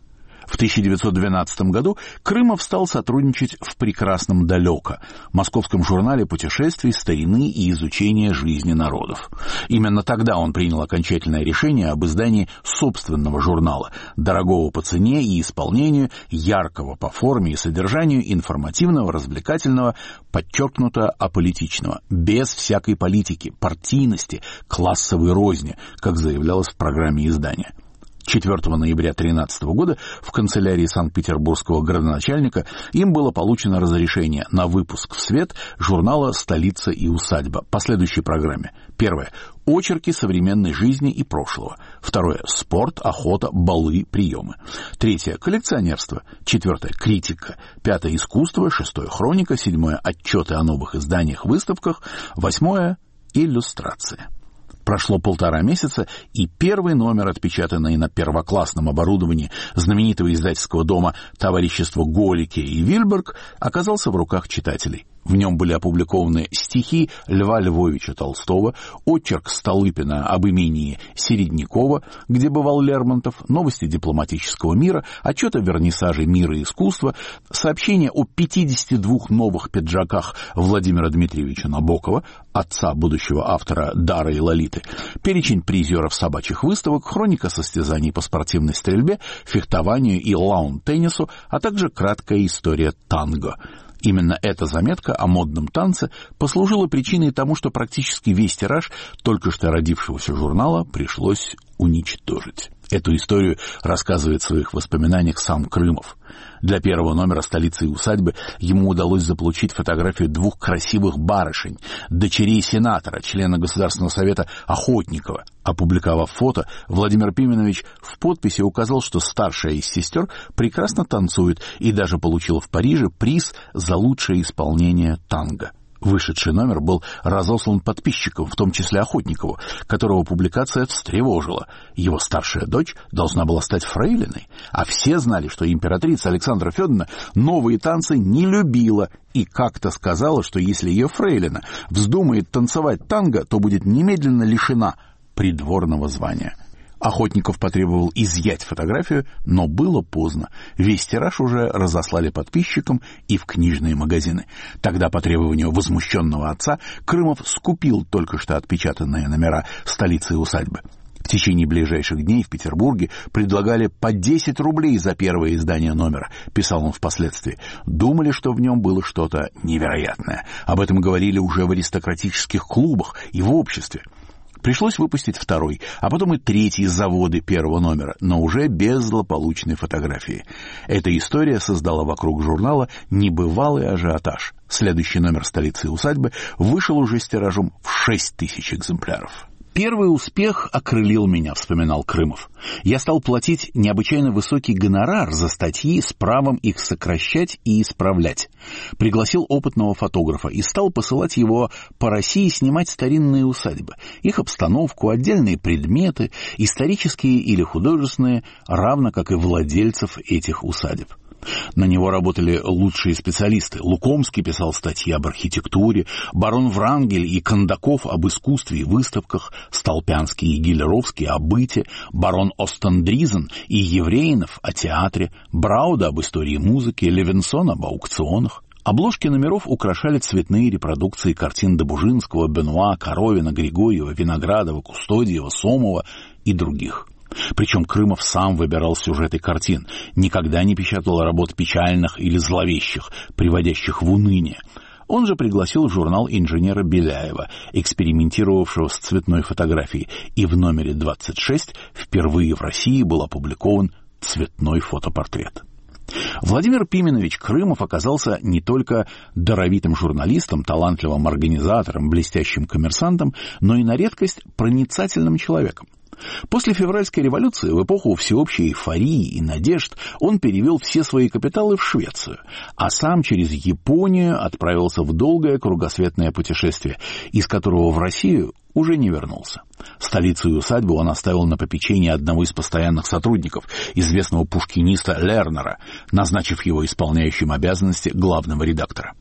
S1: В тысяча девятьсот двенадцатом году Крымов стал сотрудничать в «Прекрасном далеко» — московском журнале путешествий, старины и изучения жизни народов. Именно тогда он принял окончательное решение об издании собственного журнала, дорогого по цене и исполнению, яркого по форме и содержанию, информативного, развлекательного, подчеркнуто аполитичного, без всякой политики, партийности, классовой розни, как заявлялось в программе издания. четвёртого ноября две тысячи тринадцатого года в канцелярии Санкт-Петербургского градоначальника им было получено разрешение на выпуск в свет журнала «Столица и усадьба» по следующей программе. Первое. Очерки современной жизни и прошлого. Второе. Спорт, охота, балы, приемы. Третье. Коллекционерство. Четвертое. Критика. Пятое. Искусство. Шестое. Хроника. Седьмое. Отчеты о новых изданиях, выставках. Восьмое. Иллюстрация. Прошло полтора месяца, и первый номер, отпечатанный на первоклассном оборудовании знаменитого издательского дома «Товарищество Голике и Вильберг», оказался в руках читателей. В нем были опубликованы стихи Льва Львовича Толстого, очерк Столыпина об имении Середнякова, где бывал Лермонтов, новости дипломатического мира, отчет о вернисаже «Мира и искусства», сообщение о пятидесяти двух новых пиджаках Владимира Дмитриевича Набокова, отца будущего автора «Дара и Лолиты», перечень призеров собачьих выставок, хроника состязаний по спортивной стрельбе, фехтованию и лаун-теннису, а также краткая история танго. Именно эта заметка о модном танце послужила причиной тому, что практически весь тираж только что родившегося журнала пришлось уничтожить. Эту историю рассказывает в своих воспоминаниях сам Крымов. Для первого номера «Столицы и усадьбы» ему удалось заполучить фотографию двух красивых барышень, дочерей сенатора, члена Государственного совета Охотникова. Опубликовав фото, Владимир Пименович в подписи указал, что старшая из сестер прекрасно танцует и даже получила в Париже приз за лучшее исполнение танго. Вышедший номер был разослан подписчикам, в том числе Охотникову, которого публикация встревожила. Его старшая дочь должна была стать фрейлиной, а все знали, что императрица Александра Федоровна новые танцы не любила и как-то сказала, что если ее фрейлина вздумает танцевать танго, то будет немедленно лишена придворного звания. Охотников потребовал изъять фотографию, но было поздно. Весь тираж уже разослали подписчикам и в книжные магазины. Тогда по требованию возмущенного отца Крымов скупил только что отпечатанные номера «Столицы и усадьбы». В течение ближайших дней в Петербурге предлагали по десять рублей за первое издание номера, писал он впоследствии. Думали, что в нем было что-то невероятное. Об этом говорили уже в аристократических клубах и в обществе. Пришлось выпустить второй, а потом и третий заводы первого номера, но уже без злополучной фотографии. Эта история создала вокруг журнала небывалый ажиотаж. Следующий номер «Столицы и усадьбы» вышел уже с тиражом в шесть тысяч экземпляров. «Первый успех окрылил меня», — вспоминал Крымов. «Я стал платить необычайно высокий гонорар за статьи с правом их сокращать и исправлять. Пригласил опытного фотографа и стал посылать его по России снимать старинные усадьбы, их обстановку, отдельные предметы, исторические или художественные, равно как и владельцев этих усадеб. На него работали лучшие специалисты. Лукомский писал статьи об архитектуре, барон Врангель и Кондаков об искусстве и выставках, Столпянский и Гиллеровский о быте, барон Остендризен и Евреинов о театре, Брауда об истории музыки, Левинсон об аукционах. Обложки номеров украшали цветные репродукции картин Добужинского, Бенуа, Коровина, Григорьева, Виноградова, Кустодиева, Сомова и других. Причем Крымов сам выбирал сюжеты картин, никогда не печатал работ печальных или зловещих, приводящих в уныние. Он же пригласил в журнал инженера Беляева, экспериментировавшего с цветной фотографией, и в номере двадцать шесть впервые в России был опубликован цветной фотопортрет. Владимир Пименович Крымов оказался не только даровитым журналистом, талантливым организатором, блестящим коммерсантом, но и на редкость проницательным человеком. После февральской революции, в эпоху всеобщей эйфории и надежд, он перевел все свои капиталы в Швецию, а сам через Японию отправился в долгое кругосветное путешествие, из которого в Россию уже не вернулся. Столицу и усадьбу он оставил на попечение одного из постоянных сотрудников, известного пушкиниста Лернера, назначив его исполняющим обязанности главного редактора.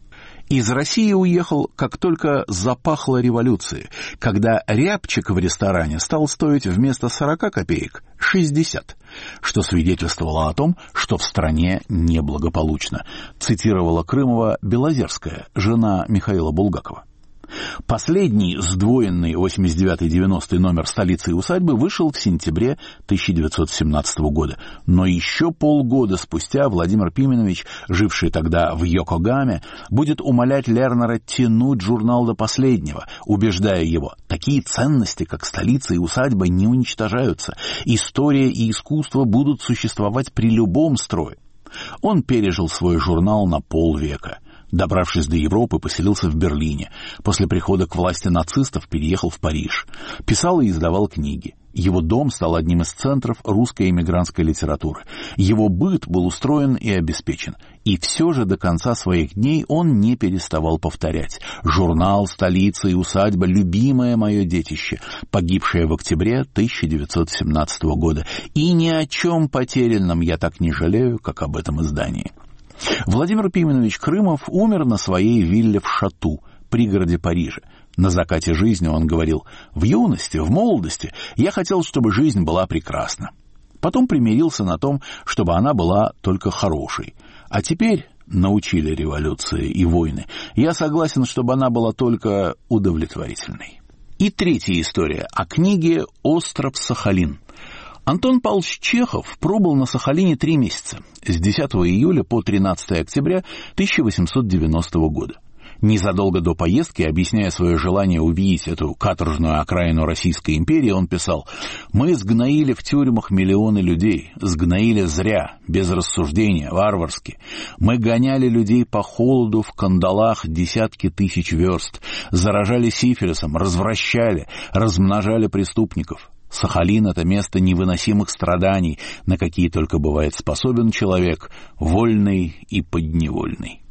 S1: Из России уехал, как только запахло революцией, когда рябчик в ресторане стал стоить вместо сорока копеек шестьдесят, что свидетельствовало о том, что в стране неблагополучно, цитировала Крымова Белозерская, жена Михаила Булгакова. Последний сдвоенный восемьдесят девятый девяностый номер «Столицы и усадьбы» вышел в сентябре тысяча девятьсот семнадцатого года. Но еще полгода спустя Владимир Пименович, живший тогда в Йокогаме, будет умолять Лернера тянуть журнал до последнего, убеждая его: такие ценности, как «Столица и усадьба», не уничтожаются. История и искусство будут существовать при любом строе. Он пережил свой журнал на полвека. Добравшись до Европы, поселился в Берлине. После прихода к власти нацистов переехал в Париж. Писал и издавал книги. Его дом стал одним из центров русской эмигрантской литературы. Его быт был устроен и обеспечен. И все же до конца своих дней он не переставал повторять: журнал «Столица и усадьба» — любимое мое детище, погибшее в октябре тысяча девятьсот семнадцатого года. И ни о чем потерянном я так не жалею, как об этом издании. Владимир Пименович Крымов умер на своей вилле в Шату, пригороде Парижа. На закате жизни он говорил: «В юности, в молодости я хотел, чтобы жизнь была прекрасна». Потом примирился на том, чтобы она была только хорошей. А теперь, научили революции и войны, я согласен, чтобы она была только удовлетворительной. И третья история о книге «Остров Сахалин». Антон Павлович Чехов пробыл на Сахалине три месяца, с десятого июля по тринадцатое октября тысяча восемьсот девяностого года. Незадолго до поездки, объясняя свое желание увидеть эту каторжную окраину Российской империи, он писал: «Мы сгноили в тюрьмах миллионы людей, сгноили зря, без рассуждения, варварски. Мы гоняли людей по холоду в кандалах десятки тысяч верст, заражали сифилисом, развращали, размножали преступников. Сахалин — это место невыносимых страданий, на какие только бывает способен человек, вольный и подневольный».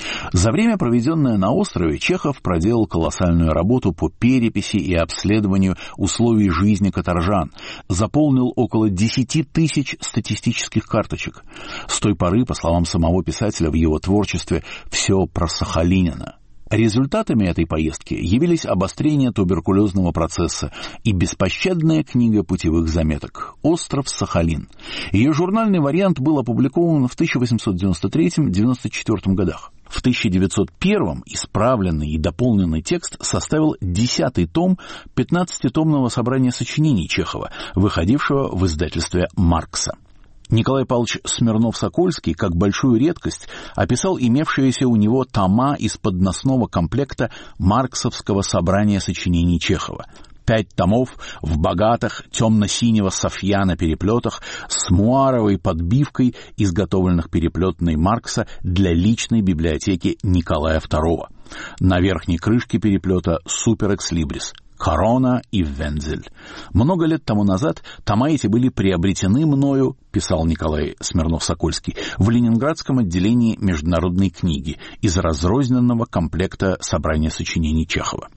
S1: За время, проведенное на острове, Чехов проделал колоссальную работу по переписи и обследованию условий жизни каторжан, заполнил около десяти тысяч статистических карточек. С той поры, по словам самого писателя, в его творчестве все просахалинено. Результатами этой поездки явились обострение туберкулезного процесса и беспощадная книга путевых заметок «Остров Сахалин». Ее журнальный вариант был опубликован в тысяча восемьсот девяносто третьем — девяносто четвёртом годах. В тысяча девятьсот первом исправленный и дополненный текст составил десятый том пятнадцатитомного собрания сочинений Чехова, выходившего в издательстве «Маркса». Николай Павлович Смирнов-Сокольский, как большую редкость, описал имевшиеся у него тома из подносного комплекта марксовского собрания сочинений Чехова. Пять томов в богатых темно-синего софья на переплетах с муаровой подбивкой, изготовленных переплетной Маркса для личной библиотеки Николая второго. На верхней крышке переплета «Супер экслибрис», «Корона» и «Вензель». Много лет тому назад тома эти были приобретены мною, писал Николай Смирнов-Сокольский, в Ленинградском отделении международной книги из разрозненного комплекта собрания сочинений Чехова.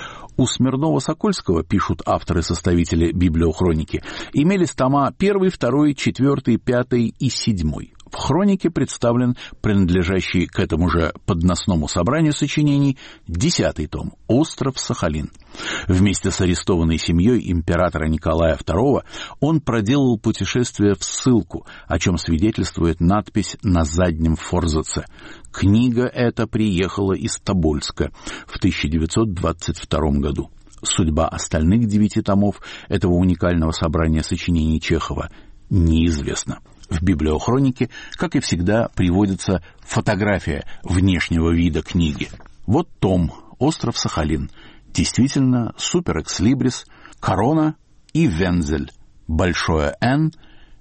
S1: У Смирнова-Сокольского, пишут авторы-составители библиохроники, имелись тома первый, второй, четвертый, пятый и седьмой. В хронике представлен принадлежащий к этому же подносному собранию сочинений десятый том «Остров Сахалин». Вместе с арестованной семьей императора Николая второго он проделал путешествие в ссылку, о чем свидетельствует надпись на заднем форзаце. Книга эта приехала из Тобольска в тысяча девятьсот двадцать втором году. Судьба остальных девяти томов этого уникального собрания сочинений Чехова неизвестна. В библиохронике, как и всегда, приводится фотография внешнего вида книги. Вот том «Остров Сахалин». Действительно, супер экслибрис, корона и вензель, большое «Н»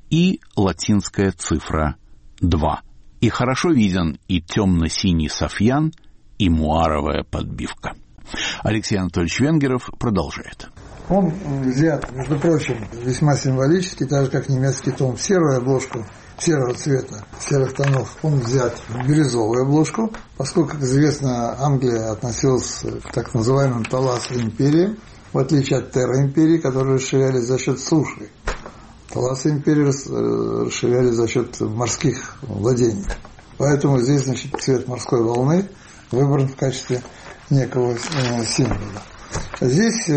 S1: и латинская цифра два. И хорошо виден и темно-синий софьян, и муаровая подбивка. Алексей Анатольевич Венгеров продолжает.
S2: Он взят, между прочим, весьма символически, так же как немецкий том, в серую обложку, серого цвета, серых тонов. Он взят в бирюзовую обложку, поскольку, как известно, Англия относилась к так называемым Таласской империи, в отличие от Терра-империи, которые расширялись за счет суши. Таласской империи расширялись за счет морских владений. Поэтому здесь, значит, цвет морской волны, выбран в качестве некого символа. Здесь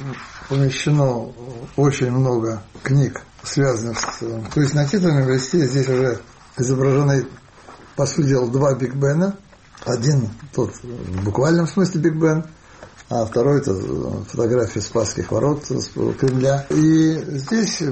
S2: помещено очень много книг, связанных с... То есть на титульном листе здесь уже изображены, по сути дела, два Биг Бена. Один тот в буквальном смысле Биг Бен, а второй это фотография Спасских ворот Кремля. И здесь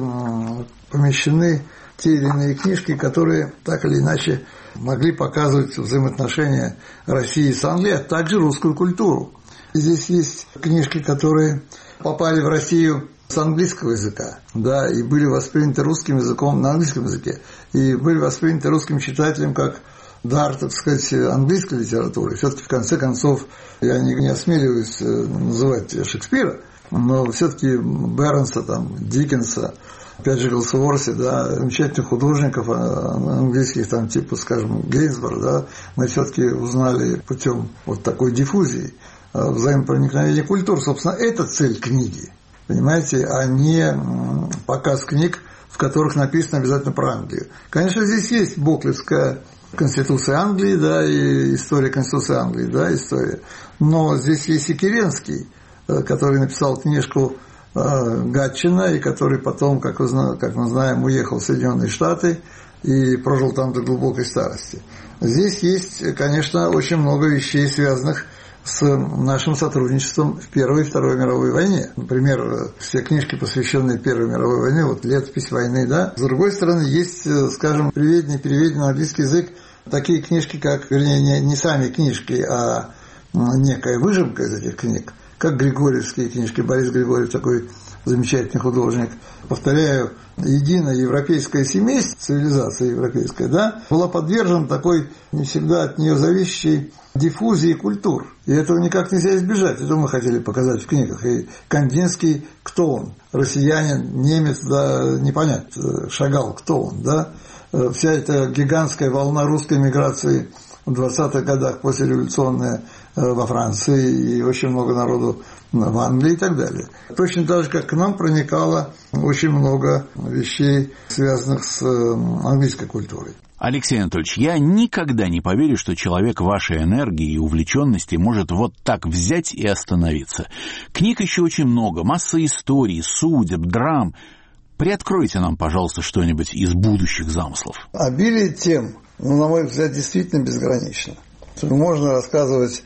S2: помещены те или иные книжки, которые так или иначе могли показывать взаимоотношения России с Англией, а также русскую культуру. Здесь есть книжки, которые попали в Россию с английского языка, да, и были восприняты русским языком на английском языке, и были восприняты русским читателем как дар, так сказать, английской литературы. Все-таки, в конце концов, я не, не осмеливаюсь называть Шекспира, но все-таки Бернса, там, Диккенса, опять же, Голсуорси, да, замечательных художников английских, там, типа, скажем, Гейнсборг, да, мы все-таки узнали путем вот такой диффузии, взаимопроникновения культур. Собственно, это цель книги, понимаете, а не показ книг, в которых написано обязательно про Англию. Конечно, здесь есть Боклевская Конституция Англии, да, и история Конституции Англии, да, история. Но здесь есть и Керенский, который написал книжку Гатчина, и который потом, как, вы, как мы знаем, уехал в Соединенные Штаты и прожил там до глубокой старости. Здесь есть, конечно, очень много вещей, связанных с нашим сотрудничеством в Первой и Второй мировой войне. Например, все книжки, посвященные Первой мировой войне, вот «Летопись войны», да. С другой стороны, есть, скажем, переведенные, переведенные на английский язык такие книжки, как, вернее, не, не сами книжки, а некая выжимка из этих книг, как Григорьевские книжки. Борис Григорьев такой замечательный художник. Повторяю, единое европейское семейство, цивилизация европейская, да, была подвержена такой не всегда от нее зависящей диффузии культур. И этого никак нельзя избежать. Это мы хотели показать в книгах. И Кандинский, кто он? Россиянин, немец, да, непонятно. Шагал, кто он, да? Вся эта гигантская волна русской миграции в двадцатых годах, послереволюционная, во Франции, и очень много народу в Англии и так далее. Точно так же, как к нам проникало очень много вещей, связанных с английской культурой.
S1: Алексей Анатольевич, я никогда не поверю, что человек вашей энергии и увлеченности может вот так взять и остановиться. Книг еще очень много, масса историй, судеб, драм. Приоткройте нам, пожалуйста, что-нибудь из будущих замыслов.
S2: Обилие тем, ну, на мой взгляд, действительно безгранично. Можно рассказывать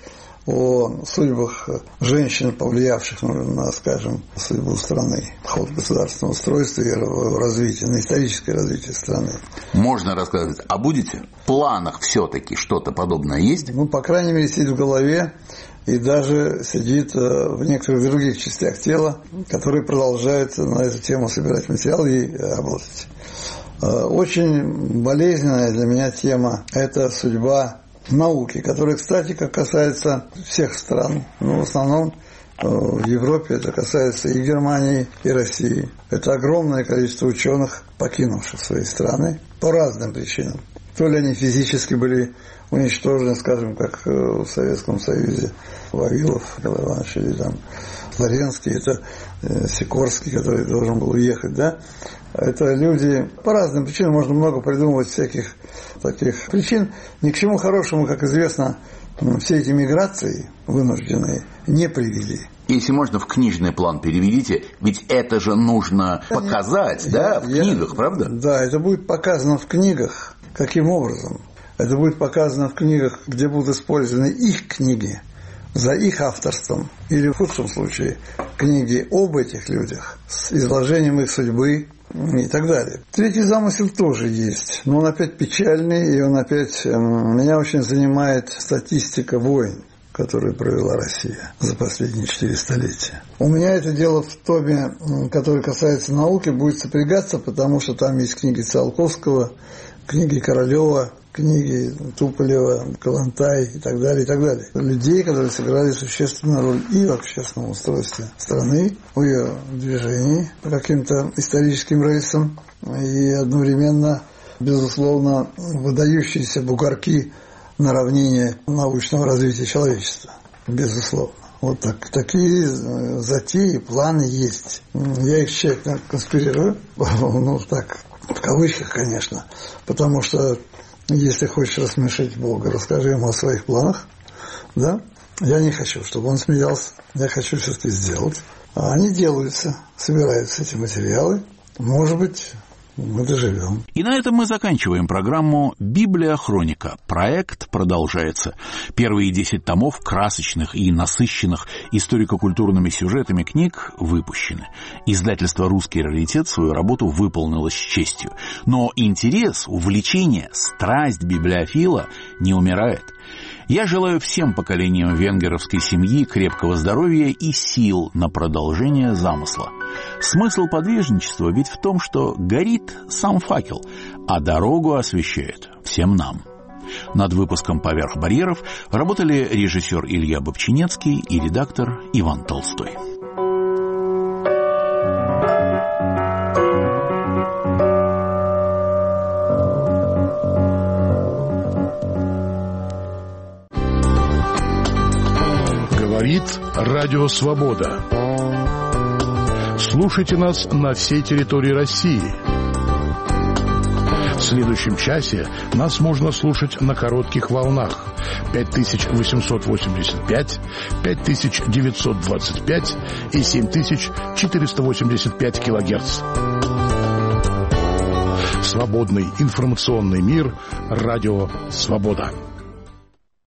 S2: о судьбах женщин, повлиявших на, скажем, судьбу страны, ход государственного устройства и развития, на историческое развитие страны.
S1: Можно рассказывать. А будете? В планах все-таки что-то подобное есть?
S2: Ну, по крайней мере, сидит в голове и даже сидит в некоторых других частях тела, которые продолжают на эту тему собирать материал и работать. Очень болезненная для меня тема – это судьба науки, которая, кстати, как касается всех стран, но в основном в Европе это касается и Германии, и России. Это огромное количество ученых, покинувших свои страны по разным причинам. То ли они физически были уничтожены, скажем, как в Советском Союзе, Вавилов, Николай Иванович, или там Флоренский, это Сикорский, который должен был уехать, да. Это люди по разным причинам, можно много придумывать всяких таких причин. Ни к чему хорошему, как известно, все эти миграции вынужденные не привели.
S1: Если можно, в книжный план переведите, ведь это же нужно я показать, не, да, я, в книгах, я, правда?
S2: Да, это будет показано в книгах. Каким образом? Это будет показано в книгах, где будут использованы их книги за их авторством, или в худшем случае книги об этих людях с изложением их судьбы и так далее. Третий замысел тоже есть, но он опять печальный, и он опять... Меня очень занимает статистика войн, которую провела Россия за последние четыре столетия. У меня это дело в томе, который касается науки, будет сопрягаться, потому что там есть книги Циолковского, книги Королева, книги Туполева, Калантай и так далее, и так далее. Людей, которые сыграли существенную роль и в общественном устройстве страны, в ее движении по каким-то историческим рельсам, и одновременно, безусловно, выдающиеся бугорки на равнине научного развития человечества. Безусловно. Вот так, такие затеи, планы есть. Я их тщательно конспирирую, ну так, в кавычках, конечно, потому что если хочешь рассмешить Бога, расскажи ему о своих планах. да? Я не хочу, чтобы он смеялся. Я хочу все-таки сделать. А они делаются, собираются эти материалы. Может быть, мы доживем.
S1: И на этом мы заканчиваем программу «Библия-хроника». Проект продолжается. Первые десять томов красочных и насыщенных историко-культурными сюжетами книг выпущены. Издательство «Русский раритет» свою работу выполнило с честью. Но интерес, увлечение, страсть библиофила не умирает. Я желаю всем поколениям венгеровской семьи крепкого здоровья и сил на продолжение замысла. Смысл подвижничества ведь в том, что горит сам факел, а дорогу освещает всем нам. Над выпуском «Поверх барьеров» работали режиссер Илья Бобчинецкий и редактор Иван Толстой.
S3: Говорит Радио Свобода. Слушайте нас на всей территории России. В следующем часе нас можно слушать на коротких волнах пять тысяч восемьсот восемьдесят пять, пять тысяч девятьсот двадцать пять и семь тысяч четыреста восемьдесят пять килогерц. Свободный информационный мир. Радио Свобода.